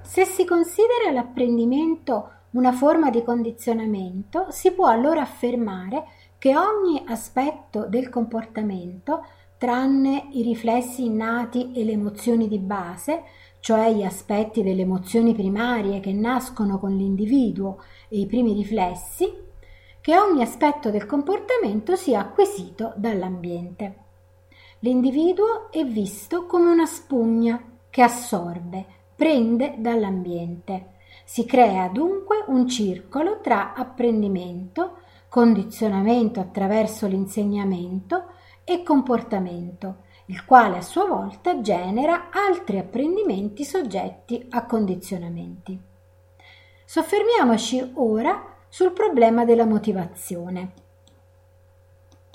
Se si considera l'apprendimento una forma di condizionamento, si può allora affermare che ogni aspetto del comportamento, tranne i riflessi innati e le emozioni di base, cioè gli aspetti delle emozioni primarie che nascono con l'individuo e i primi riflessi, che ogni aspetto del comportamento sia acquisito dall'ambiente. L'individuo è visto come una spugna che assorbe, prende dall'ambiente. Si crea dunque un circolo tra apprendimento, condizionamento attraverso l'insegnamento e comportamento, il quale a sua volta genera altri apprendimenti soggetti a condizionamenti. Soffermiamoci ora sul problema della motivazione.